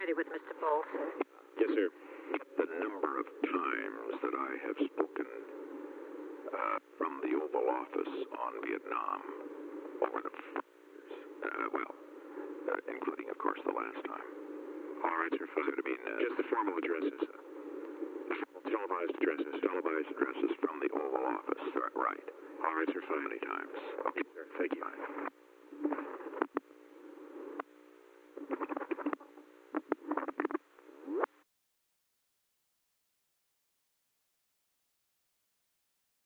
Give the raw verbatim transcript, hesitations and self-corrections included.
opportunity with Mister Bolt. Yes, sir. The number of times that I have spoken uh, from the Oval Office on Vietnam over the years, uh, well, uh, including, of course, the last time. All right, sir, fine. I mean, uh, Just the formal addresses. Televised addresses. televised addresses from the Oval Office. Right. All right, sir, So fine. many times. Okay, sir. Thank you.